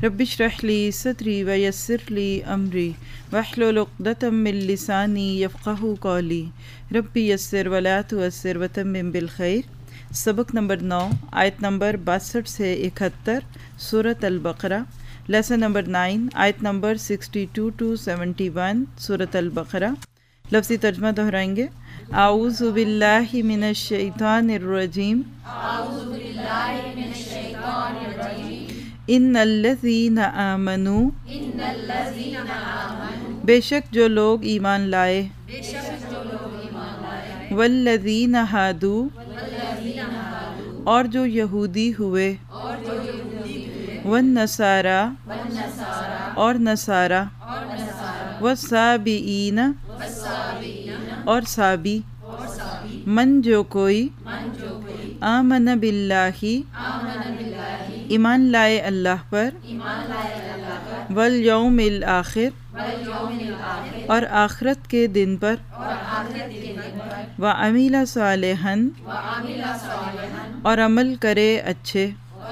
रब्बिश्रह ली सदरी व यस्सिर ली अमरी वहलुल उक़दतम मिन लिसानी यफ़क़हू क़ौली रब्बी यस्सिर व ला तुअस्सिर व तम्मिम बिल खैर। सबक नंबर 9 आयत नंबर 62 से 71 सूरत अल-बक़रा। लेसन नंबर 9 आयत नंबर 62 टू 71 सूरत अल-बक़रा। लफ्ज़ी तर्जमा दोहराएंगे। आऊज़ु बिल्लाहि मिनश शैतानिर रजीम। इन्नल्लज़ीना आमनू, बेशक जो लोग ईमान लाए, वल्लज़ीना हादू, और जो यहूदी हुए, वन्नसारा, और नसारा, वस्साबीईना, और साबी, मन जो कोई, आमन बिल्लाही, ईमान लाए अल्लाह पर, वल यौमिल आखिर, और आखिरत के दिन पर, व अमीला सालिहन, और अमल करे अच्छे,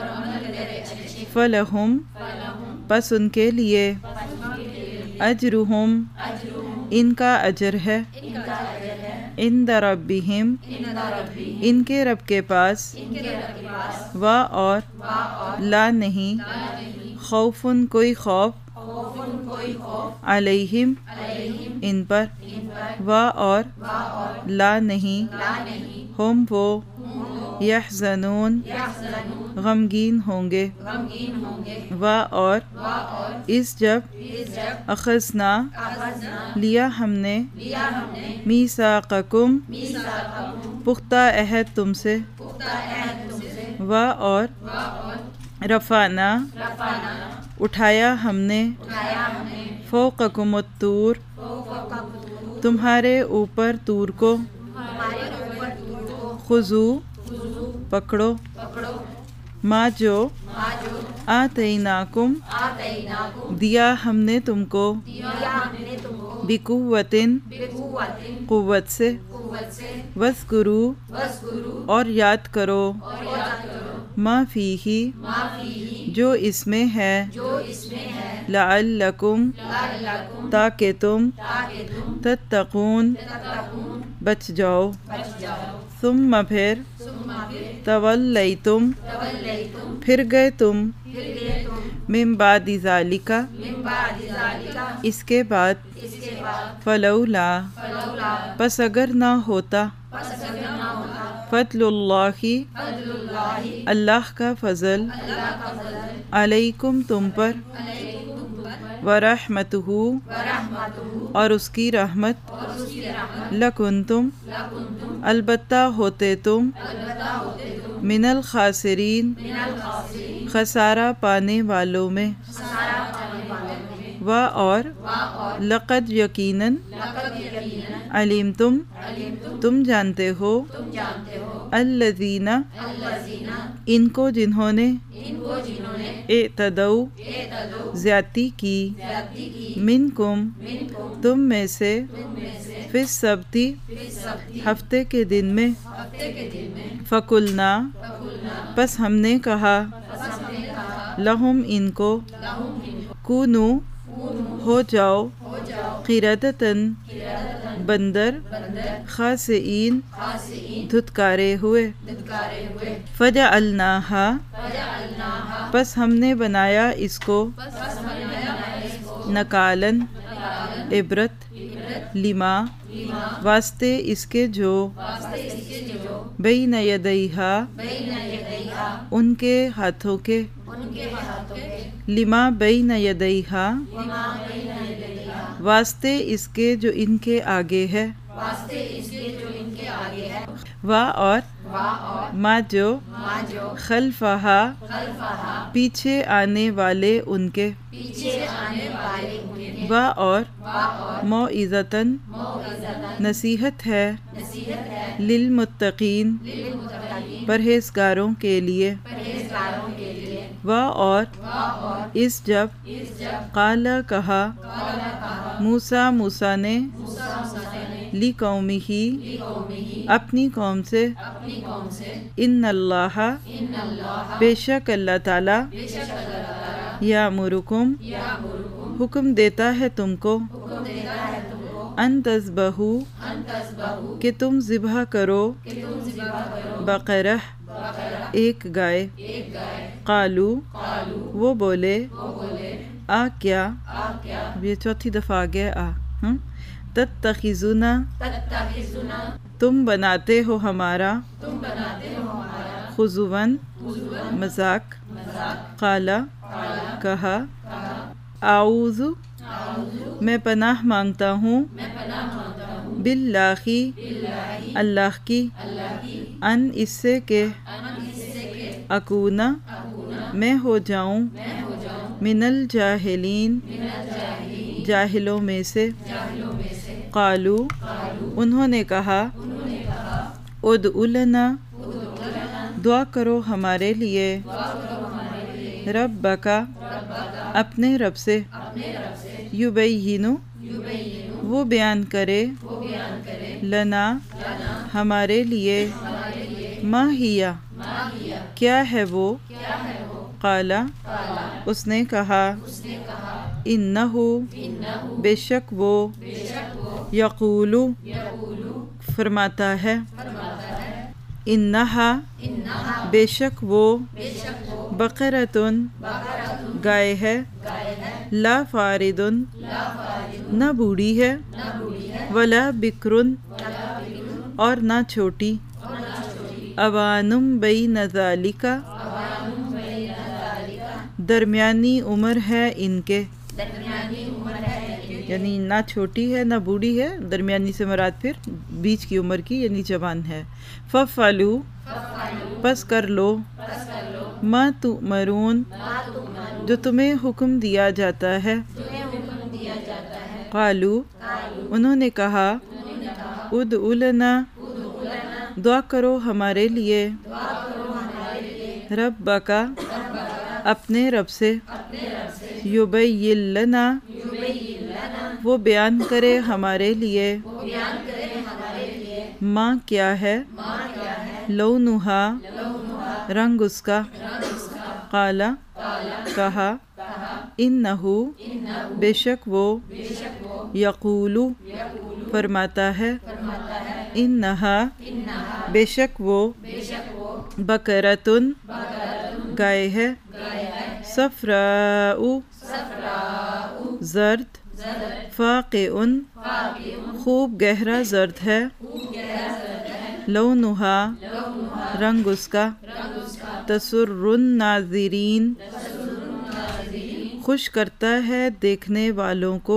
फलहुम, बस उनके लिए, अजरुहुम, इनका अजर है, इंद रब्बिहिम, इनके रब के पास, व और ला नहीं, खौफुन कोई खौफ, अलैहिम, इन पर, व और ला नहीं, हम वो, यहज़नून, गमगीन होंगे, व और इस जब, अखज़ना, लिया हमने, मीसाक़कुम, पुख्ता अहद तुमसे, व और रफ़ाना, उठाया हमने, फ़ौक़कुमुत्तूर, तुम्हारे ऊपर तूर को, खुज़ू, पकड़ो, माँ जो, आतैनाकुम, दिया हमने तुमको, बिकुव्वतिन, कुव्वत से, वज़कुरू, और याद करो, मा फ़ीही, जो इसमें है, लअल्लकुम, ताकि तुम, तत्तक़ून, बच जाओ, सुम्मा फिर, तवल्लैतुम, फिर गए तुम, मिन बादि ज़ालिका, इसके बाद, फलौला, बस अगर ना होता, फ़ज़लुल्लाहि, अल्लाह का फ़ज़ल, अलैकुम तुम पर, व रहमतुहु, और उसकी रहमत, लकुंतुम, अलबत्ता होते तुम, मिनल खासिरीन, खसारा पाने वालों में, व और लक़द यकीनन, अलीम तुम जानते हो, अल्लज़ीना, इनको जिन्होंने, एतदौ, ज़्यादती की, मिनकुम, तुम में से, फिस सब्ती, हफ्ते के दिन में, फ़कुलना, बस हमने कहा, लहुम इनको, कूनू, हो जाओ, क़िरदतन, बंदर, खासिईन, धुतकारे हुए, फ़जअलनाहा, बस हमने बनाया इसको, नकालन, इबरत, लिमा, वास्ते इसके जो, बैन यदैहा, उनके हाथों के, लिमा बैन यदैहा, वास्ते इसके जो इनके आगे है, व और मा जो, खल्फहा, पीछे आने वाले उनके, व और मौइज़तन, नसीहत है, लिलमुत्तकीन, परहेज़गारों के लिए, व और इस जब, क़ाला कहा, मूसा ने, ली कौमिही, अपनी कौम से, इन्नल्लाह, बेशक अल्लाह ताला, या मुरुकुम हुक्म देता है तुमको, अन तज़बहू कि तुम ज़िबह करो, बकरह एक गाय। कालू वो बोले, आ क्या, ये चौथी दफ़ा आ गया आ। तत्तखिज़ुना तुम बनाते हो हमारा, खुज़ुवन मजाक। काला कहा, आऊज़ु मैं पनाह मांगता हूँ, बिल्लाही अल्लाह की, अन इससे के, अकूना मैं हो जाऊँ, मिनल जाहिलीन जाहिलों में से। कालू उन्होंने कहा, उदउलना दुआ करो हमारे लिए, रब्बका अपने रब से, युबैयिनु वो बयान करे, लना हमारे लिए, मा हिया क्या है वो। काला उसने कहा, इन्नहु बेशक वो, यकूलु फरमाता है, इन्नहा बेशक वो, बकरतुन गाय है, ला फारिदुन न बूढ़ी है, वला बिक्रुन और न छोटी, अवानुम बैन ज़ालिका दरमियानी उम्र है इनके, यानी ना छोटी है ना बूढ़ी है, दरमियानी से मुराद फिर बीच की उम्र की यानी जवान है। फफलू बस कर लो, मा तुमरून जो तुम्हें हुक्म दिया जाता है। कालू उन्होंने कहा, उदउलना दुआ करो हमारे लिए, रब्बका अपने रब से, युबैयिलना वो बयान करे हमारे लिए, माँ क्या है, लौनुहा रंग उसका। काला कहा, इन्नहु बेशक वो, यकूलु फरमाता है, इन्नहा बेशक वो, बकरतुन गाय है, सफराउ जर्द, फाक़िउन खूब गहरा जर्द है, लौनुहा रंग उसका, तसुर्रुन नाज़िरीन खुश करता है देखने वालों को,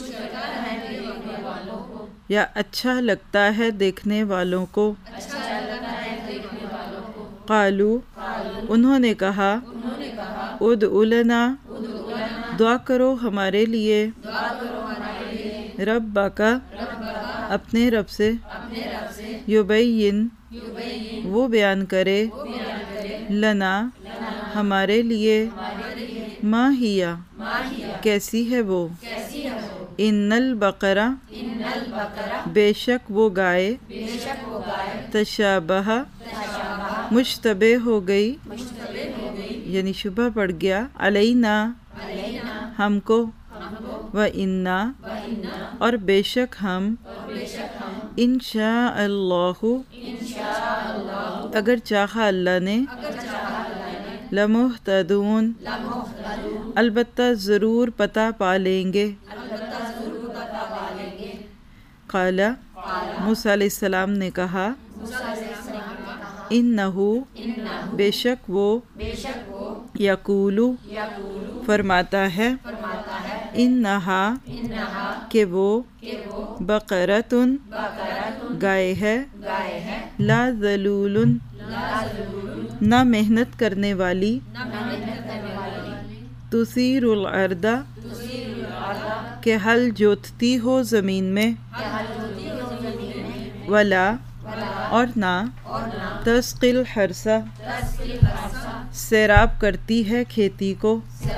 या अच्छा लगता है देखने वालों को। कालू उन्होंने कहा, उदउलना दुआ करो हमारे लिए, रब्बका अपने रब से, युबैयिन वो बयान करे, लना हमारे लिए, मा हिया कैसी है वो। इन्नल बकरा बेशक वो गाय, तशाबहा मुश्तबे हो गई यानी शुबह पड़ गया, अलैना हमको, व इन्ना और बेशक हम, इंशा अल्लाहु अगर चाहा अल्लाह ने, लमुहतदून अलबत्ता ज़रूर पता पा लेंगे। काला मूसा अलैहिस्सलाम ने कहा, इन्नहु बेशक वो, यकूलु फरमाता है, इन्नहा के वो, बकरतुन गाय है, ला ज़लूलुन ना मेहनत करने वाली, तुसीरुल अर्दा के हल जोतती हो ज़मीन में, वला और ना, तस्किल हरसा सैराब करती है खेती को,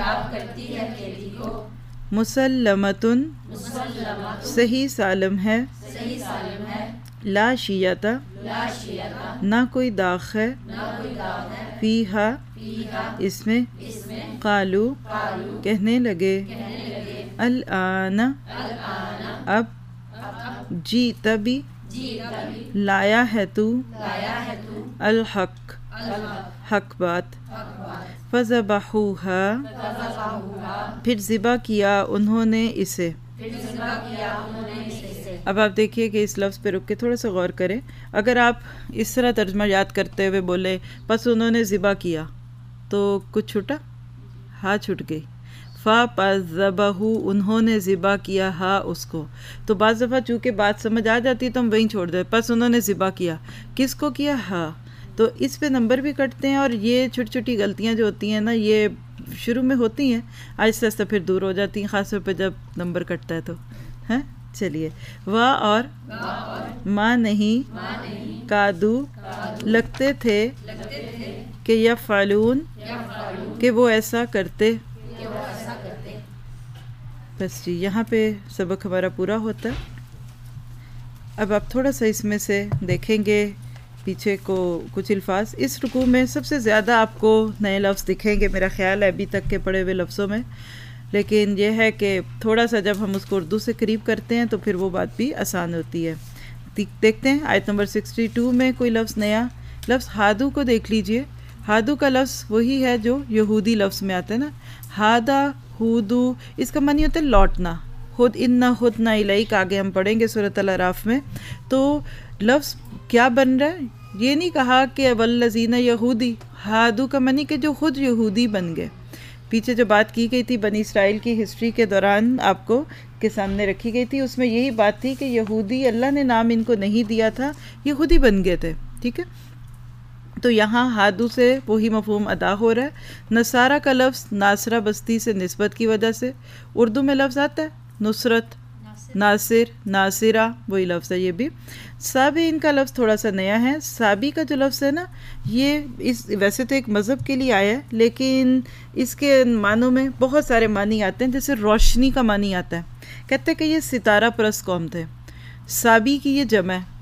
मुसल्लमतुन सही सालम है, ला शियता ना कोई दाग है, फीहा इसमें, कालू कहने लगे अल आना अब जीत भी लाया है तू अल हक हक बात फज़बहूहा फिर ज़िबा किया उन्होंने इसे। अब आप देखिए कि इस लफ्ज़ पे रुक के थोड़ा सा गौर करें। अगर आप इस तरह तर्जमा याद करते हुए बोले बस उन्होंने ज़िबा किया तो कुछ छूटा, हाँ छूट गई। फ़ज़बहू उन्होंने ज़िबा किया हा उसको। तो बाज़ दफ़ा चूँकि बात समझ आ जाती है तो हम वहीं छोड़ दें, बस उन्होंने ज़िबा किया, किसको किया, हा। तो इस पे नंबर भी कटते हैं और ये छोटी छोटी गलतियाँ जो होती हैं ना ये शुरू में होती हैं, आहिस्ता आहिस्ता फिर दूर हो जाती हैं, ख़ास तौर पे जब नंबर कटता है तो। हैं, चलिए वाह और माँ नहीं कादू लगते थे कि यफ़अलून कि वो ऐसा करते। बस जी, यहाँ पे सबक हमारा पूरा होता है। अब आप थोड़ा सा इसमें से देखेंगे पीछे को कुछ अल्फाज। इस रुकू में सबसे ज़्यादा आपको नए लफ्ज़ दिखेंगे मेरा ख्याल है अभी तक के पढ़े हुए लफ्ज़ों में, लेकिन यह है कि थोड़ा सा जब हम उसको उर्दू से करीब करते हैं तो फिर वो बात भी आसान होती है। देखते हैं आयत नंबर 62 में कोई लफ्ज़ नया लफ्ज़ हादू को देख लीजिए। हादू का लफ्ज़ वही है जो यहूदी लफ्ज़ में आता है ना, हादा हुदू, इसका मानी होता है लौटना। खुद इन्ना खुद ना इलाइक आगे हम पढ़ेंगे सूरत अल-अराफ में। तो लफ्ज़ क्या बन रहा है, ये नहीं कहा कि वल्लज़ीना यहूदी, हादू का मानी कि जो खुद यहूदी बन गए। पीछे जो बात की गई थी बनी इसराइल की हिस्ट्री के दौरान आपको के सामने रखी गई थी, उसमें यही बात थी कि यहूदी अल्लाह ने नाम इनको नहीं दिया था, यहूदी बन गए थे। ठीक है, तो यहाँ हादू से वही मफहूम अदा हो रहा है। नसारा का लफ्ज़ नासरा बस्ती से निस्बत की वजह से उर्दू में लफ्ज़ आता है नुसरत, नासिर, नासिरा, वही लफ्ज़ है ये भी। साबी इनका लफ्ज़ थोड़ा सा नया है। साबी का जो लफ्ज़ है ना ये इस वैसे तो एक मज़हब के लिए आया है, लेकिन इसके मानों में बहुत सारे मानी आते हैं। जैसे रोशनी का मानी आता है, कहते हैं कि ये सितारा परस्त कौम थे। साबी की ये जमा है।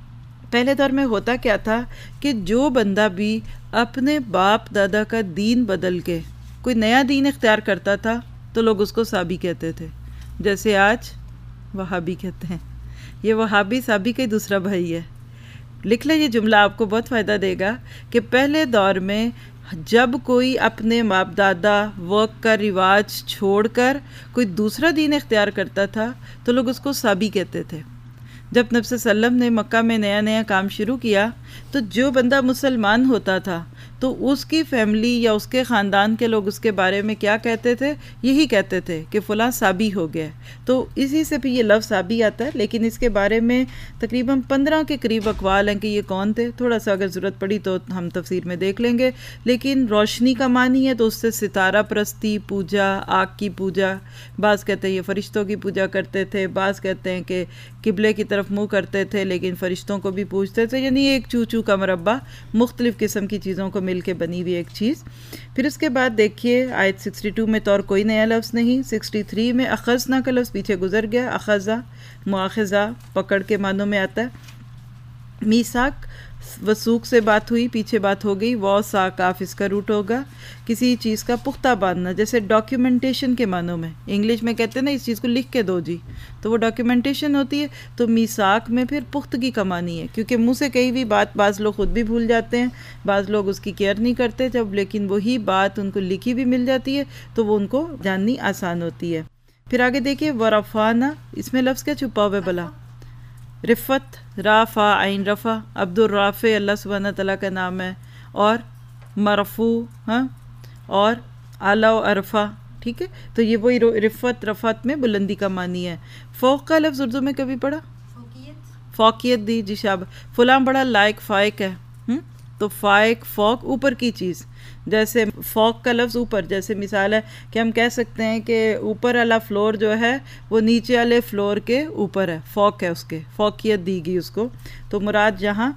पहले दौर में होता क्या था कि जो बंदा भी अपने बाप दादा का दीन बदल के कोई नया दीन इख्तियार करता था तो लोग उसको साबी कहते थे। जैसे आज वहाबी कहते हैं, ये वहाबी साबी का ही दूसरा भाई है। लिख ले, ये जुमला आपको बहुत फ़ायदा देगा कि पहले दौर में जब कोई अपने बाप दादा वर्क का रिवाज छोड़कर कोई दूसरा दीन इख्तियार करता था तो लोग उसको साबी कहते थे। जब नबी सल्लम ने मक्का में नया नया काम शुरू किया तो जो बंदा मुसलमान होता था तो उसकी फैमिली या उसके ख़ानदान के लोग उसके बारे में क्या कहते थे, यही कहते थे कि फ़लाँ साबी हो गया। तो इसी से भी ये लफ्ज़ साबी आता है, लेकिन इसके बारे में तकरीबन 15 के करीब अक़वाल हैं कि ये कौन थे। थोड़ा सा अगर ज़रूरत पड़ी तो हम तफसीर में देख लेंगे। लेकिन रोशनी का मानी है तो उससे सितारा परस्ती, पूजा, आग की पूजा, बाज़ कहते हैं ये फ़रिश्तों की पूजा करते थे, बाज़ कहते हैं कि किबले की तरफ मुँह करते थे लेकिन फ़रिश्तों को भी पूजते थे। यानी एक चूचू का मरबा, मुख्तलिफ़ किस्म की चीज़ों को मिल के बनी हुई एक चीज़। फिर उसके बाद देखिए आयत 62 में तो और कोई नया लफ्ज़ नहीं। 63 में अखज़ना का लफ्ज़ पीछे गुजर गया। अखज़ा मुआख़ज़ा पकड़ के मानों में आता है। मीसाक वसूक से बात हुई, पीछे बात हो गई। वो साकाफ इसका रूट होगा, किसी चीज़ का पुख्ता बांधना, जैसे डॉक्यूमेंटेशन के मानों में इंग्लिश में कहते हैं ना इस चीज़ को लिख के दो जी, तो वो डॉक्यूमेंटेशन होती है। तो मीसाक में फिर पुख्तगी का मानी है, क्योंकि मुंह से कही हुई बात बाज़ लोग ख़ुद भी भूल जाते हैं, बाज़ लोग उसकी केयर नहीं करते जब, लेकिन वही बात उनको लिखी भी मिल जाती है तो वो उनको जाननी आसान होती है। फिर आगे देखिए वरफ़ाना, इसमें लफ्ज़ क्या छुपा हुआ है भला, रिफ़त, राफ़ा आइन रफ़ा, अब्दुल राफ़े अल्लाह सुब्हानहू तआला का नाम है, और मरफ़ू, हाँ, और आला व अरफ़ा। ठीक है, तो ये वही रिफ़त रफ़त में बुलंदी का मानी है। फ़ौक़ का लफ्ज़ उर्दू में कभी पढ़ा, फ़ौक़ियत दी जी शाब, फ़लाँ बड़ा लायक फ़ायक है। तो फ़ायक फ़ौक़ ऊपर की चीज़, जैसे फ़ौक़ का लफ्ज़ ऊपर, जैसे मिसाल है कि हम कह सकते हैं कि ऊपर वाला फ्लोर जो है वो नीचे वाले फ्लोर के ऊपर है, फ़ौक़ है उसके, फ़ौक़ियत दी गई उसको। तो मुराद यहाँ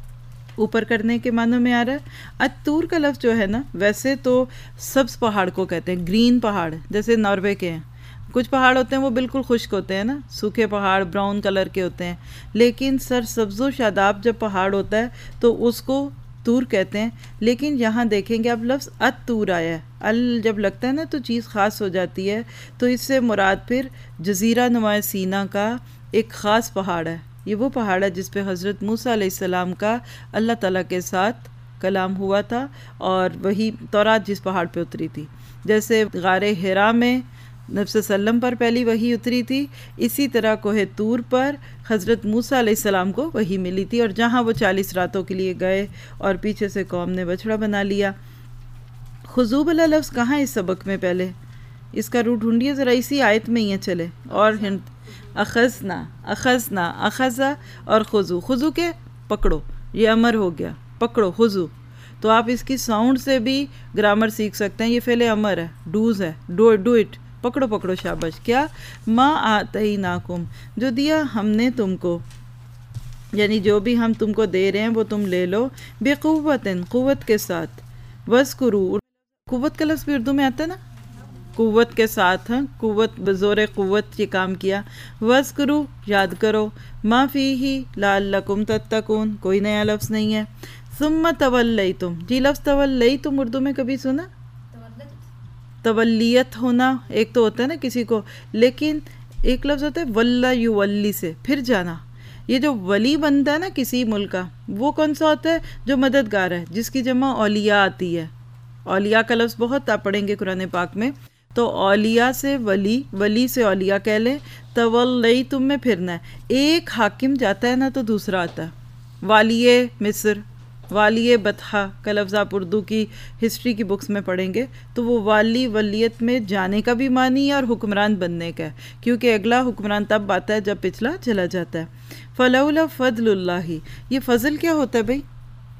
ऊपर करने के मानों में आ रहा है। अतूर का लफ्ज़ जो है ना, वैसे तो सब्ज़ पहाड़ को कहते हैं, ग्रीन पहाड़, जैसे नॉर्वे के हैं। कुछ पहाड़ होते हैं वो बिल्कुल खुश्क होते हैं ना, सूखे पहाड़ ब्राउन कलर के होते हैं, लेकिन सरसब्ज़ो शादाब जब पहाड़ होता है तो उसको तूर कहते हैं। लेकिन यहाँ देखेंगे आप लफ्ज़ अत-तूर आया है। अल जब लगता है ना तो चीज़ ख़ास हो जाती है, तो इससे मुराद फिर जज़ीरा नुमा सीना का एक ख़ास पहाड़ है। ये वो पहाड़ है जिस पे हज़रत मूसा अलैहिस्सलाम का अल्लाह ताला के साथ कलाम हुआ था, और वही तौरात जिस पहाड़ पे उतरी थी। जैसे गारे हिरा में नबी सल्लम पर पहली वही उतरी थी, इसी तरह कोहे तूर पर हज़रत मूसा अलैहिस्सलाम को वही मिली थी, और जहाँ वो 40 रातों के लिए गए और पीछे से कौम ने बछड़ा बना लिया। खुजू वाला लफ्ज़ कहाँ है इस सबक में? पहले इसका रूट ढूंढिए ज़रा, इसी आयत में ही है। चले और हिंट, अखज़ना, अखज़ना, अखज़ा और खुजू। खुजू के पकड़ो, ये अमर हो गया, पकड़ो खुजू। तो आप इसकी साउंड से भी ग्रामर सीख सकते हैं। ये फेले अमर है, डूज है, डू इट, पकड़ो पकड़ो, शाबाश। क्या? माँ आतई नाकुम, जो दिया हमने तुमको, यानी जो भी हम तुमको दे रहे हैं वो तुम ले लो। बेक़ुव्वतिन, क़ुव्वत के साथ। वज़कुरू, क़ुव्वत का लफ्ज़ भी उर्दू में आता है ना, क़ुव्वत के साथ। हाँ, क़ुव्वत, बज़ोर क़ुव्वत ये काम किया। वज़कुरू, याद करो। मा फ़ीही लअल्लकुम तत्तकून, कोई नया लफ्ज़ नहीं है। सुम्मा तवल्लैतुम, जी लफ्ज़ तवल्लैतुम उर्दू में कभी सुना? तवल्लियत होना एक तो होता है ना किसी को, लेकिन एक लफ्ज़ होता है वल्ला युवल्ली, से फिर जाना। ये जो वली बनता है ना किसी मुल्क का, वो कौन सा होता है? जो मददगार है, जिसकी जमा औलिया आती है। औलिया का लफ्ज़ बहुत आप पढ़ेंगे कुरान पाक में। तो औलिया से वली, वली से औलिया कह लें। तवल्लई तुम में फिरना है। एक हाकिम जाता है ना तो दूसरा आता है। वालिए मिस्र, वालिए बतहा का लफ्ज़ आप उर्दू की हिस्ट्री की बुक्स में पढ़ेंगे, तो वो वाली वलियत में जाने का भी मानी है और हुक्मरान बनने का है, क्योंकि अगला हुक्मरान तब आता है जब पिछला चला जाता है। फलौला फजलुल्लाही, ये फ़ज़ल क्या होता है भाई?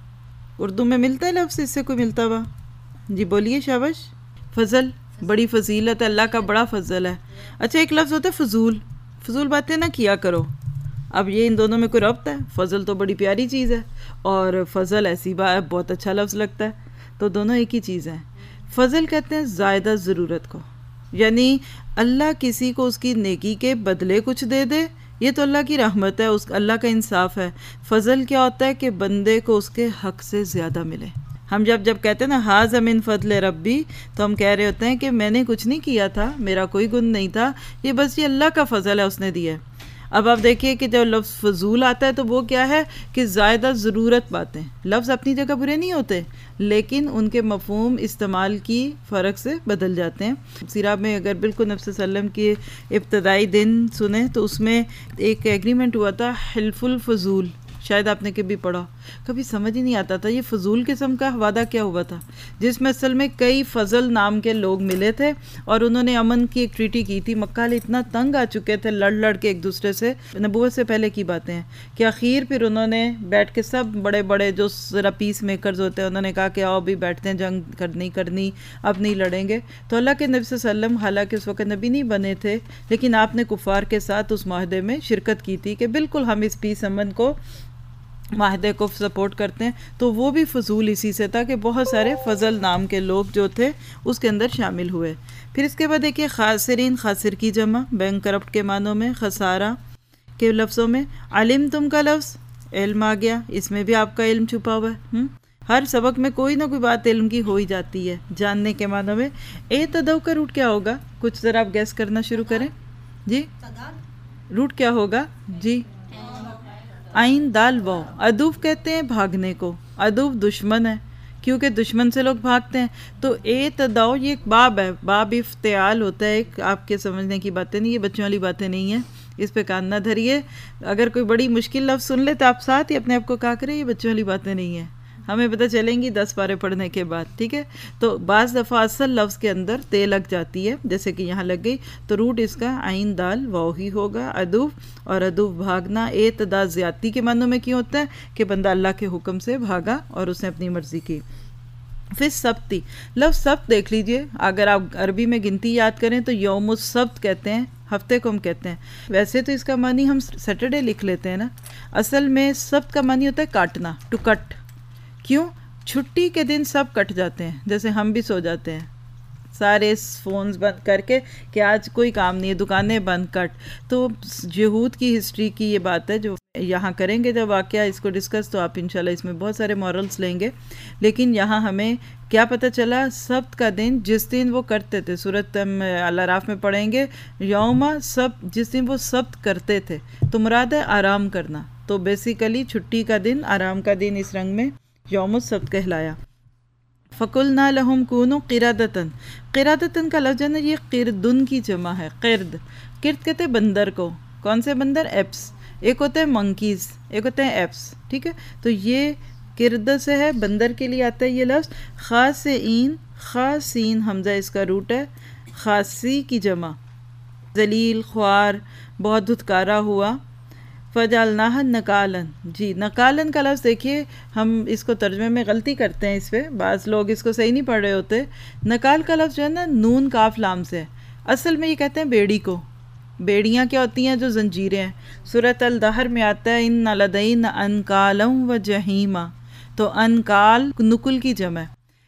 उर्दू में मिलता है लफ्ज़ इससे कोई मिलता हुआ? जी बोलिए, शाबाश। फ़ज़ल, बड़ी फजीलत है, अल्लाह का बड़ा फ़ज़ल है। अच्छा, एक लफ्ज़ होता है फ़जूल, फ़जूल बातें ना किया करो। अब ये इन दोनों में कोई रब्त है? फ़ज़ल तो बड़ी प्यारी चीज़ है, और फ़ज़ल ऐसी बात बहुत अच्छा लफ्ज़ लगता है, तो दोनों एक ही चीज़ है। फ़ज़ल कहते हैं ज़ायदा ज़रूरत को, यानी अल्लाह किसी को उसकी नेकी के बदले कुछ दे दे, ये तो अल्लाह की रहमत है, उस अल्लाह का इंसाफ है। फ़ज़ल क्या होता है कि बंदे को उसके हक़ से ज़्यादा मिले। हम जब कहते हैं ना हाज़ मिन फ़ज़ल रब्बी, तो हम कह रहे होते हैं कि मैंने कुछ नहीं किया था, मेरा कोई गुण नहीं था, ये बस ये अल्लाह का फ़ज़ल है, उसने दिया है। अब आप देखिए कि जब लफ्ज़ फ़जूल आता है तो वो क्या है कि ज़्यादा ज़रूरत बातें। लफ्ज़ अपनी जगह बुरे नहीं होते, लेकिन उनके मफ़हूम इस्तेमाल की फ़र्क से बदल जाते हैं। सीरा में अगर बिल्कुल नबी सल्लल्लाहु अलैहि वसल्लम के इब्तदाई दिन सुने तो उसमें एक एग्रीमेंट हुआ था, हिल्फुल फ़जूल, शायद आपने कभी पढ़ा, कभी समझ ही नहीं आता था ये फ़जूल किस्म का वादा क्या हुआ था, जिसमें असल में कई फ़ज़ल नाम के लोग मिले थे और उन्होंने अमन की एक ट्रीटी की थी। मक्का वाले इतना तंग आ चुके थे लड़ के एक दूसरे से, नबूवत से पहले की बातें हैं, कि आखिर फिर उन्होंने बैठ के सब बड़े बड़े जो ज़रा पीस मेकर्स होते हैं, उन्होंने कहा कि आओ भी बैठते हैं, जंग करनी अब नहीं लड़ेंगे। तो अल्लाह के नबी सल्लल्लाहु अलैहि वसल्लम हालांकि उस वक्त नबी नहीं बने थे, लेकिन आपने कुफ़ार के साथ उस माहदे में शिरकत की थी कि बिल्कुल हम इस पीस अमन को, माहदे को सपोर्ट करते हैं। तो वो भी फ़जूल इसी से था कि बहुत सारे फ़ज़ल नाम के लोग जो थे उसके अंदर शामिल हुए। फिर इसके बाद देखिए खासिरीन, खासिर की जमा बैंक करप्ट के मानों में, खसारा के लफ्ज़ों में। अलिम तुम का लफ्ज़ इल्म आ गया, इसमें भी आपका इल्म छुपा हुआ है। हर सबक में कोई ना कोई बात इल्म की हो ही जाती है, जानने के मानों में। तदव का रूट क्या होगा? कुछ ज़रा आप गैस करना शुरू करें जी। रूट क्या होगा जी? आइन दाल वाव। अदूब कहते हैं भागने को, अदूब दुश्मन है, क्योंकि दुश्मन से लोग भागते हैं। तो तदाओ ये एक बाब है, बाब इफ्तियाल होता है, एक आपके समझने की बातें नहीं, ये बच्चों वाली बातें नहीं है, इस पे कान ना धरिए। अगर कोई बड़ी मुश्किल लफ्ज़ सुन ले तो आप साथ ही अपने आप को कहा करें ये बच्चों वाली बातें नहीं है, हमें पता चलेंगी 10 पारे पढ़ने के बाद, ठीक है। तो बाज़ दफ़ा असल लफ्ज़ के अंदर ते लग जाती है, जैसे कि यहाँ लग गई, तो रूट इसका आइन दाल वाव ही होगा, अदूब। और अदूब भागना, तदा ज़्यादती के मानों में क्यों होता है कि बंदा अल्लाह के हुक्म से भागा और उसने अपनी मर्ज़ी की। फिर सब्ती, लफ्ज़ सब्त देख लीजिए, अगर आप अरबी में गिनती याद करें तो यौमुस सब्त कहते हैं, हफ्ते को हम कहते हैं। वैसे तो इसका मानी हम सैटरडे लिख लेते हैं ना, असल में सब्त का मानी होता है काटना, टू कट। क्यों? छुट्टी के दिन सब कट जाते हैं, जैसे हम भी सो जाते हैं, सारे फ़ोन्स बंद करके कि आज कोई काम नहीं है, दुकानें बंद कट। तो यहूद की हिस्ट्री की ये बात है जो यहाँ करेंगे जब वाक़या इसको डिस्कस, तो आप इंशाल्लाह इसमें बहुत सारे मॉरल्स लेंगे। लेकिन यहाँ हमें क्या पता चला, सब्त का दिन जिस दिन वो करते थे, सूरत अल अराफ में पढ़ेंगे, यौमा सब, जिस दिन वो सब्त करते थे तो मुराद है आराम करना। तो बेसिकली छुट्टी का दिन, आराम का दिन, इस रंग में यौमुस सब्त कहलाया। फ़कुलना लहुम कूनु क़िरादतन, क़िरादतन का लफ्ज़ है ना, ये क़िरदुन की जमा है। क़िर्द कहते हैं बंदर को। कौन से बंदर? एप्स। एक होते हैं मंकीज़, एक होते हैं एप्स, ठीक है। तो ये किरद से है, बंदर के लिए आता है ये लफ्ज़। ख़ासीन, ख़ासीन हमज़ा इसका रूट है, ख़ासी की जमा। जलील, ख्वार, बहुत धुतकारा हुआ। फ़जअलनाहा नकालन, जी नकालन का लफ्ज़ देखिए, हम इसको तर्जुमे में गलती करते हैं, इस पर बाज़ लोग इसको सही नहीं पढ़ रहे होते। नकाल का लफ्ज़ जो है ना, नून काफ लाम से, असल में ये कहते हैं बेड़ी को। बेड़ियाँ क्या होती हैं? जो जंजीरें हैं। सूरत अल दहर में आता है इन्ना लदैना अनकालम व जहीमा, तो अनकाल नुकुल की जमा।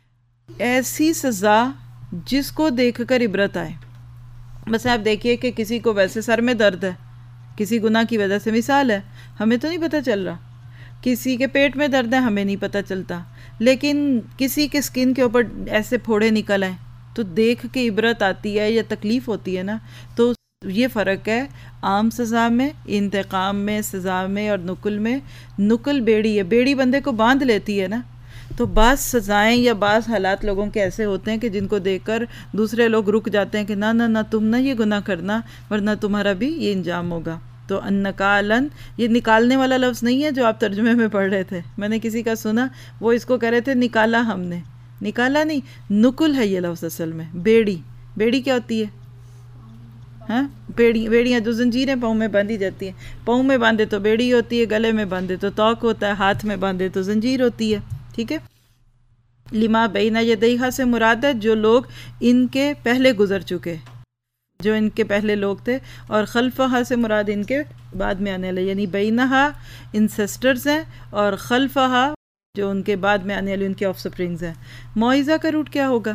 ऐसी सज़ा जिसको देखकर इबरत आए। बस आप देखिए कि किसी को वैसे सर में दर्द है, किसी गुनाह की वजह से, मिसाल है, हमें तो नहीं पता चल रहा। किसी के पेट में दर्द है, हमें नहीं पता चलता। लेकिन किसी के स्किन के ऊपर ऐसे फोड़े निकल आए तो देख के इबरत आती है या तकलीफ़ होती है ना। तो ये फ़र्क है आम सज़ा में, इंतकाम में, सज़ा में और नुकुल में। नुकुल बेड़ी है, बेड़ी बंदे को बांध लेती है ना। तो बाज़ सज़ाएँ या बाज़ हालात लोगों के ऐसे होते हैं कि जिनको देखकर दूसरे लोग रुक जाते हैं कि ना ना ना, तुम ना ये गुनाह करना, वरना तुम्हारा भी ये इंजाम होगा। तो अन्नकालन, ये निकालने वाला लफ्ज़ नहीं है जो आप तर्जुमे में पढ़ रहे थे। मैंने किसी का सुना, वो इसको कह रहे थे निकाला हमने, निकाला नहीं, नुकुल है ये लफ्ज़ असल में। बेड़ी, बेड़ी क्या होती है? हाँ, बेड़ियाँ जो जंजीरें पाँव में बांधी जाती हैं, पाँव में बांधे तो बेड़ी होती है, गले में बांधे तो तौक होता है, हाथ में बांधे तो जंजीर होती है, ठीक है। लिमा बैना यदैहा से मुराद है जो लोग इनके पहले गुजर चुके, जो इनके पहले लोग थे। और खल्फहा से मुराद इनके बाद में आने वाले, यानी बैनहा इंसेस्टर्स हैं और खल्फहा जो उनके बाद में आने वाले उनके ऑफस्प्रिंग्स हैं। मौइज़ा का रूट क्या होगा?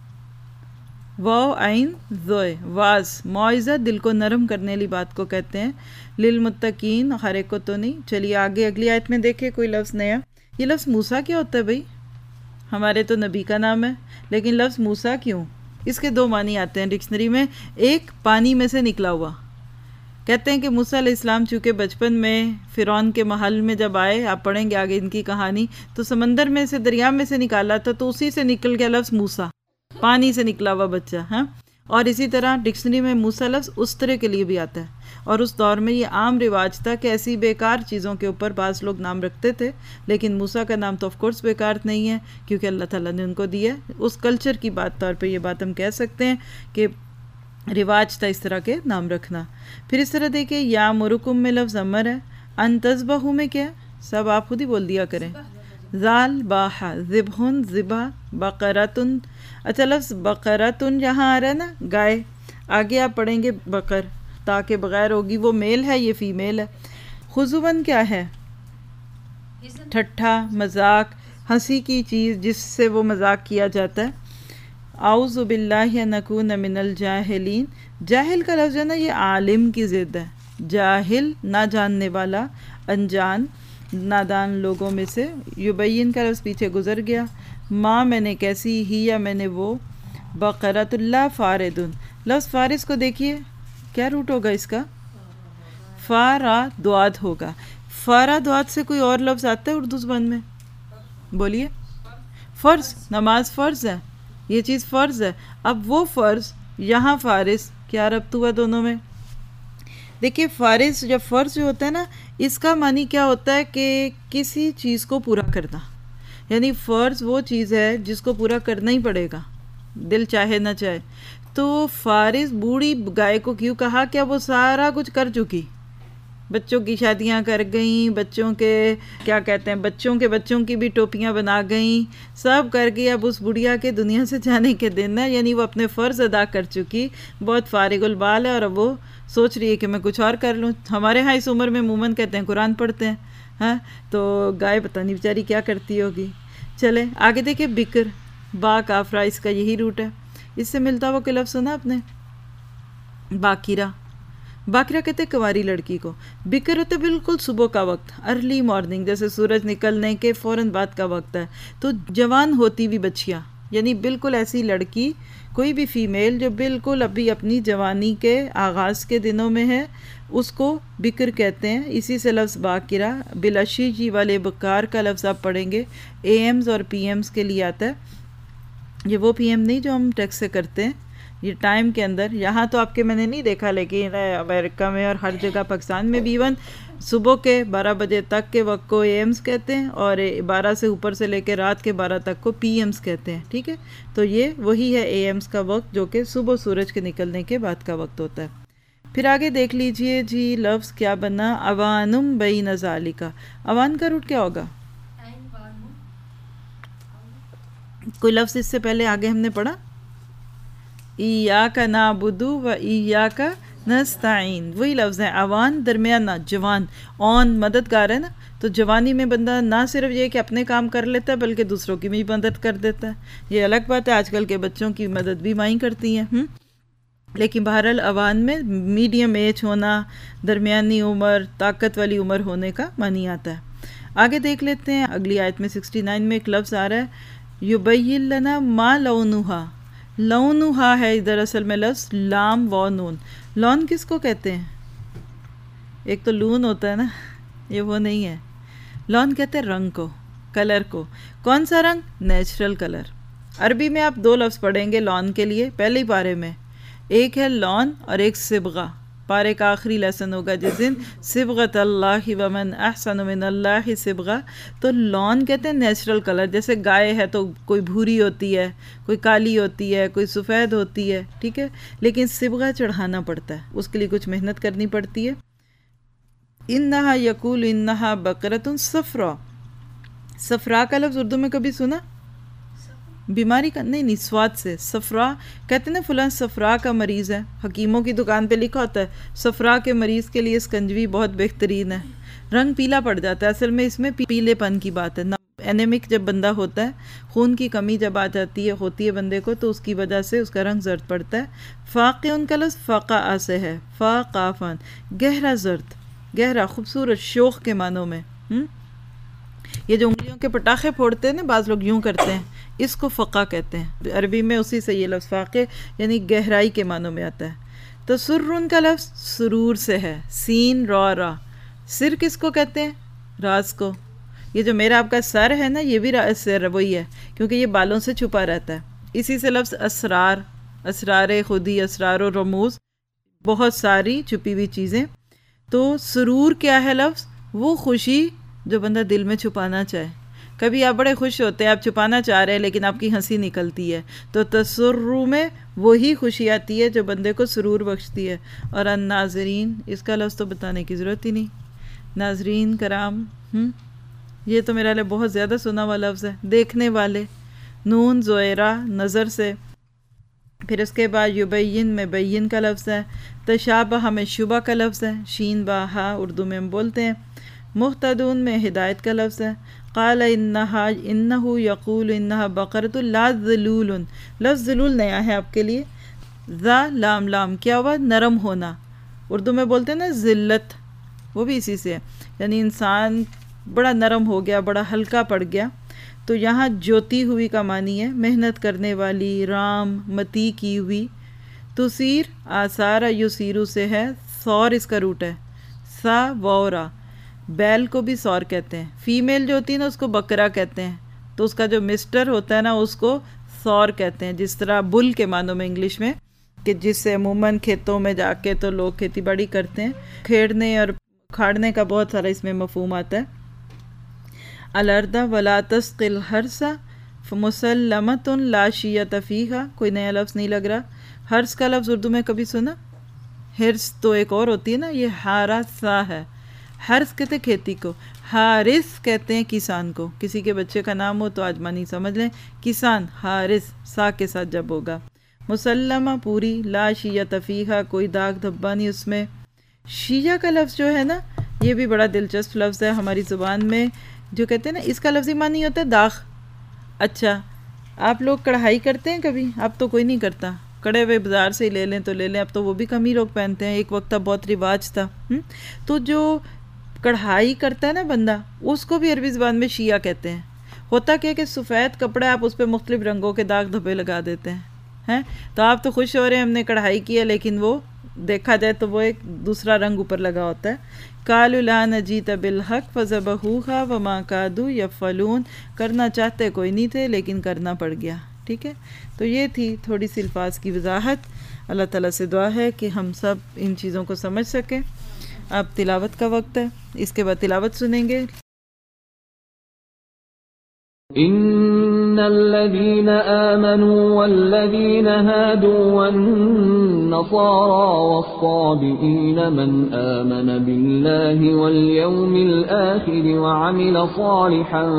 वाव आइन ज़ोए, वाज। मौइज़ा दिल को नरम करने वाली बात को कहते हैं। लिल मुत्तकीन, हर एक को तो नहीं। चलिए आगे अगली आयत में देखें कोई लफ्ज़ नया। ये लफ्ज़ मूसा क्या होता है भाई? हमारे तो नबी का नाम है, लेकिन लफ्ज़ मूसा क्यों? इसके दो मानी आते हैं डिक्शनरी में। एक, पानी में से निकला हुआ। कहते हैं कि मूसा अलैहिस्सलाम चूँकि बचपन में फ़िरौन के महल में जब आए, आप पढ़ेंगे आगे इनकी कहानी, तो समंदर में से, दरिया में से निकाला था, तो उसी से निकल गया लफ्ज़ मूसा, पानी से निकला हुआ बच्चा। हाँ, और इसी तरह डिक्शनरी में मूसा लफ्ज़ उस तरह के लिए भी आता है। और उस दौर में ये आम रिवाज था कि ऐसी बेकार चीज़ों के ऊपर बाज़ लोग नाम रखते थे, लेकिन मूसा का नाम तो ऑफ कोर्स बेकार नहीं है, क्योंकि अल्लाह ताला ने उनको दिया। उस कल्चर की बात तौर पे ये बात हम कह सकते हैं कि रिवाज था इस तरह के नाम रखना। फिर इस तरह देखिए, या मुरुकुम में लफ्ज़ अमर है, अन तज़बहू में क्या? सब आप खुद ही बोल दिया करें। ज़ाल बाहा, ज़िबहुन ज़िबा, बकरतुन। अच्छा, लफ्ज़ बकरतुन यहाँ आ रहा है ना, गाय। आगे आप पढ़ेंगे बकर, ताकि बगैर होगी, वो मेल है, ये फ़ीमेल है। खुज़ुवन क्या है? ठट्ठा, मजाक, हंसी की चीज़ जिससे वो मजाक किया जाता है। आऊज़ु बिल्लाहि अन अकून मिनल जाहिलीन। जाहिल का लफ्ज़ है ना, ये आलिम की ज़िद है। जाहिल ना जानने वाला, अनजान, नादान लोगों में से। युबैन का लफ्ज़ पीछे गुजर गया। माँ मैंने कैसी, ही या मैंने वो। बकरतुल्ला फ़ारिदुन, लफ्ज़ फ़ारिस को देखिए क्या रूट होगा इसका? फ़ारा दुआद होगा। फ़ारा दुआद से कोई और लफ्ज़ आता है उर्दू ज़बान में? बोलिए। फ़र्ज़, नमाज फ़र्ज़ है, ये चीज़ फ़र्ज़ है। अब वो फ़र्ज़, यहाँ फ़ारिस, क्या रब्त हुआ दोनों में? देखिए, फ़ारिस जब फ़र्ज़ जो होता है ना, इसका मानी क्या होता है कि किसी चीज़ को पूरा करना। यानी फ़र्ज़ वो चीज़ है जिसको पूरा करना ही पड़ेगा, दिल चाहे ना चाहे। तो फ़ारिस बूढ़ी गाय को क्यों कहा? क्या वो सारा कुछ कर चुकी, बच्चों की शादियां कर गई, बच्चों के क्या कहते हैं, बच्चों की भी टोपियां बना गई, सब कर गई। अब उस बुढ़िया के दुनिया से जाने के दिन है, यानी वो अपने फ़र्ज़ अदा कर चुकी, बहुत फारिगुल बाल है, और अब वो सोच रही है कि मैं कुछ और कर लूँ। हमारे यहाँ इस उम्र में मूमन कहते हैं कुरान पढ़ते हैं। हाँ, तो गाय पता नहीं बेचारी क्या करती होगी। चले आगे देखिए, बिक्र, बा काफरा, इसका यही रूट है। इससे मिलता हुआ कोई लफ्ज़ सुना आपने? बाकिरा। बाकिरा कहते हैं कुंवारी लड़की को। बिक्र होते बिल्कुल सुबह का वक्त, अर्ली मॉर्निंग, जैसे सूरज निकलने के फ़ौरन बाद का वक्त है। तो जवान होती हुई बच्चियाँ, यानी बिल्कुल ऐसी लड़की, कोई भी फ़ीमेल जो बिल्कुल अभी अपनी जवानी के आगाज़ के दिनों में है, उसको बिक्र कहते हैं। इसी से लफ्ज़ बाकिरा बिलशी जी वाले बकार का लफ्ज़ आप पढ़ेंगे, एएम्स और पीएम्स के लिए आता है। ये वो पीएम नहीं जो हम टेक्स्ट से करते हैं, ये टाइम के अंदर। यहाँ तो आपके मैंने नहीं देखा, लेकिन अमेरिका में और हर जगह, पाकिस्तान में भी इवन सुबह के 12 बजे तक के वक्त को एएम्स कहते हैं और 12 से ऊपर से लेकर रात के 12 तक को पीएम्स कहते हैं। ठीक है, तो ये वही है एएम्स का वक्त, जो कि सुबह सूरज के निकलने के बाद का वक्त होता है। फिर आगे देख लीजिए जी, लफ्ज़ क्या बना, अवानुम बैन ज़ालिका। अवान का रूट क्या होगा? कोई लफ्ज़ इससे पहले आगे हमने पढ़ा, इय्याका नाबुदु व इय्याका नस्ताइन, वही लफ्ज़ है। अवान दरमियाना, जवान, ऑन मददगार है ना। तो जवानी में बंदा ना सिर्फ ये कि अपने काम कर लेता है, बल्कि दूसरों की भी मदद कर देता है। ये अलग बात है, आजकल के बच्चों की मदद भी माई करती हैं। लेकिन बहरहाल अवान में मीडियम एज होना, दरमियानी उम्र, ताकत वाली उम्र होने का मानी आता है। आगे देख लेते हैं, अगली आयत में 69 में एक लफ्ज़ आ रहा है, युबय्यिन लना मा लौनुहा। लौनुहा है इधर असल में लफ्ज़ लाम व नून। लौन किसको कहते हैं? एक तो लून होता है ना, ये वो नहीं है। लौन कहते हैं रंग को, कलर को। कौन सा रंग? Natural colour. अरबी में आप 2 लफ्ज़ पढ़ेंगे लौन के लिए पहले ही पारे में, एक है लौन और एक सिबगा। पारे का आखिरी लेसन होगा जिस दिन, सिबगत अल्लाह व मन अहसन मिनल्लाहि सिबगा। तो लौन कहते हैं नेचुरल कलर, जैसे गाय है तो कोई भूरी होती है, कोई काली होती है, कोई सफ़ेद होती है। ठीक है, लेकिन सिबगा चढ़ाना पड़ता है, उसके लिए कुछ मेहनत करनी पड़ती है। इन्नहा यकूल इन्नहा बकरतुन सफ़रा। सफ़रा का लफ्ज़ उर्दू में कभी सुना? बीमारी का नहीं, स्वाद से। सफ़रा कहते हैं ना, फुलां सफ़रा का मरीज़ है, हकीमों की दुकान पे लिखा होता है सफ़रा के मरीज़ के लिए स्कंजवी बहुत बेहतरीन है। रंग पीला पड़ जाता है, असल में इसमें पीलेपन की बात है ना। एनेमिक जब बंदा होता है, खून की कमी जब आ जाती है, होती है बंदे को, तो उसकी वजह से उसका रंग जर्द पड़ता है। फ़ाक़े उनका लफ्ज़ फ़ाक़ा से है, फ़ाक़ाफ़न, गहरा जर्द, गहरा, खूबसूरत, शोख के मानों में। ये जो उंगलियों के पटाखे फोड़ते हैं ना, बाज़ लोग यूँ करते हैं, इसको फ़क़ा कहते हैं। अरबी में उसी से ये लफ्ज़ फ़ाक़े यानी गहराई के मानों में आता है। तो सुर्रुन का लफ्ज़ सुरूर से है, सीन रा रा। सिर किसको कहते हैं? राज को। ये जो मेरा आपका सर है ना, ये भी सिर वही है, क्योंकि ये बालों से छुपा रहता है। इसी से लफ्ज़ असरार, असरार खुदी, असरार और रमूज़, बहुत सारी छुपी हुई चीज़ें। तो सुरूर क्या है लफ्ज़? वो खुशी जो बंदा दिल में छुपाना चाहे। कभी आप बड़े खुश होते हैं, आप छुपाना चाह रहे हैं, लेकिन आपकी हंसी निकलती है, तो तसर्रु में वही खुशी आती है जो बंदे को सुरूर बख्शती है। और अन्नाज़रीन, इसका लफ्ज़ तो बताने की ज़रूरत ही नहीं। नाज़रीन कराम, ये तो मेरे लिए बहुत ज़्यादा सुना हुआ लफ्ज़ है। देखने वाले, नून ज़ोएरा, नज़र से। फिर उसके बाद युबय्यिन में बैयिन का लफ्ज़ है। तशाबह में शुबा का लफ्ज़ है, शीन बाहा उर्दू में हम बोलते हैं। मुहतदून में हिदायत का लफ्ज़ है। क़ाल इन्नहु यक़ूल इन्नहा बक़रतुन ला ज़लूलुन। लफ्ज़ ज़लूल नया है आपके लिए। ज़ा लाम लाम क्या हुआ? नरम होना। उर्दू में बोलते हैं ना ज़िल्लत, वो भी इसी से है, यानी इंसान बड़ा नरम हो गया, बड़ा हल्का पड़ गया। तो यहाँ ज्योति हुई का मानी है मेहनत करने वाली, राम मती की हुई। तुसीर आसारा युसीरू से है, सौर इसका रूट है, सा वौरा। बैल को भी सौर कहते हैं। फीमेल जो होती है ना, उसको बकरा कहते हैं। तो उसका जो मिस्टर होता है ना, उसको सौर कहते हैं। जिस तरह बुल के मानों में इंग्लिश में, कि जिससे अमूमन खेतों में जाके तो लोग खेती बाड़ी करते हैं। खेड़ने और उखाड़ने का बहुत सारा इसमें मफहूम आता है। अलर्दा वला तस्किल हर्सा मुसल्लमतुन ला शियत फीहा। कोई नया लफ्ज़ नहीं लग रहा। हर्स का लफ्ज़ उर्दू में कभी सुना? हिर्स तो एक और होती है ना, ये हारा सा है। हर्स कहते हैं खेती को, हारिस कहते हैं किसान को। किसी के बच्चे का नाम हो तो आजमानी समझ लें, किसान हारिस सा के साथ जब होगा। मुसल्लमा पूरी, ला शिया तफ़ीहा, कोई दाग धब्बा नहीं उसमें। शिया का लफ्ज़ जो है ना, ये भी बड़ा दिलचस्प लफ्ज़ है हमारी ज़ुबान में। जो कहते हैं ना, इसका लफ्ज़ी मानी होता है दाग। अच्छा, आप लोग कढ़ाई करते हैं कभी? अब तो कोई नहीं करता, कड़े हुए बाज़ार से ही ले लें तो ले लें, अब तो वो भी कम ही लोग पहनते हैं, एक वक्त बहुत रिवाज था। तो जो कढ़ाई करता है ना बंदा, उसको भी अरबी ज़बान में शिया कहते हैं। होता क्या कि सफ़ेद कपड़ा आप उस पर मुख्तलिफ़ रंगों के दाग धब्बे लगा देते हैं। तो आप तो खुश हो रहे हैं हमने कढ़ाई की है, लेकिन वो देखा जाए तो वो एक दूसरा रंग ऊपर लगा होता है। कालू ला नजीत बिलहक फज़बहूहा वमा कादू यफ़लून, करना चाहते कोई नहीं थे लेकिन करना पड़ गया। ठीक है, तो ये थी थोड़ी सी अल्फाज की वजाहत। अल्लाह ताला से दुआ है कि हम सब इन चीज़ों को समझ सकें। अब तिलावत का वक्त है, इसके बाद तिलावत सुनेंगे। इन्नल्लज़ीना आमनू वल्लज़ीना हादू वन्नसारा वस्साबिईना मन आमन बिल्लाहि वल यौमिल आखिर वअमिल सालिहन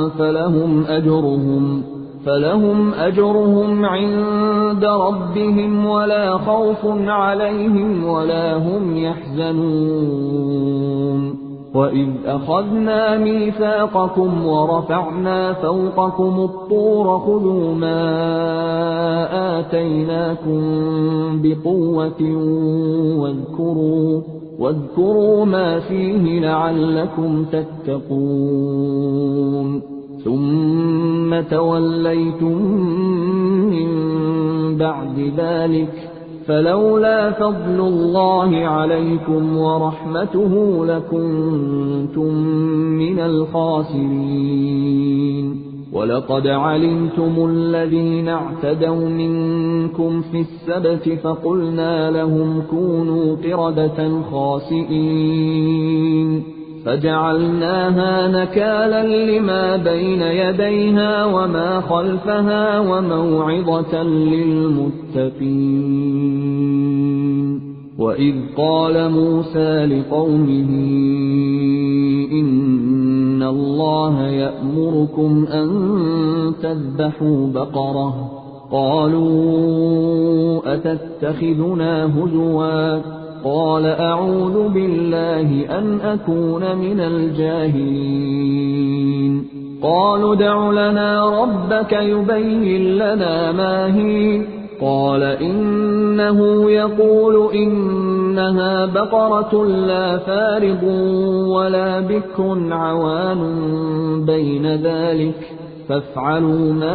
फलहुम अजरुहुम इन्द रब्बिहिम वला खौफुन अलैहिम वला हुम यहज़नून। وَإِذْ أَخَذْنَا مِيثَاقَكُمْ وَرَفَعْنَا فَوْقَكُمُ الطُّورَ خُذُوا مَا آتَيْنَاكُمْ بِقُوَّةٍ وَاذْكُرُوا مَا فِيهِ لَعَلَّكُمْ تَتَّقُونَ ثُمَّ تَوَلَّيْتُمْ مِنْ بَعْدِ ذَلِكَ فلولا فضل الله عليكم ورحمته لكنتم من الخاسرين. ولقد علمتم الذين اعتدوا منكم في السبت فقلنا لهم كونوا قردة خاسئين فجعلناها نكالا لما بين يديها وما خلفها وموعظة للمتقين. وإذ قال موسى لقومه إن الله يأمركم أن تذبحوا بقرة قالوا أتتخذنا هزوا قال أعوذ بالله أن أكون من الجاهلين. قالوا ادع لنا ربك يبين لنا ما هي قال إنه يقول إنها بقرة لا فارض ولا بكر عوان بين ذلك فافعلوا ما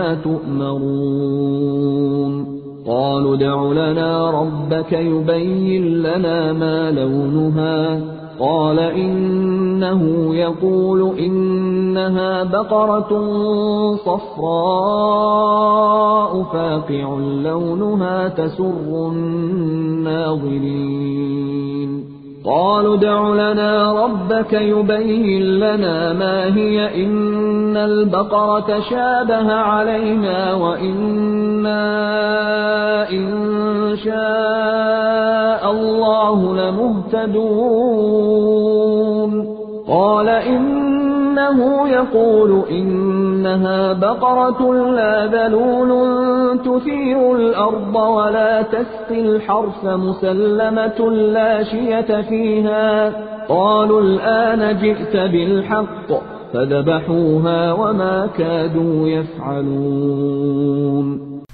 تؤمرون. قالوا ادع لنا ربك يبين لنا ما لونها قال إنه يقول إنها بقرة صفراء فاقع لونها تسر الناظرين. قالوا ادع لنا ربك يبين لنا ما هي إن البقرة شابه علينا وإنا إن شاء الله لمهتدون. قال إنه يقول إنها بقرة لا ذلول تثير الأرض ولا تسقي الحرث مسلمة لا شية فيها. قالوا الآن جئت بالحق فذبحوها وما كادوا يفعلون.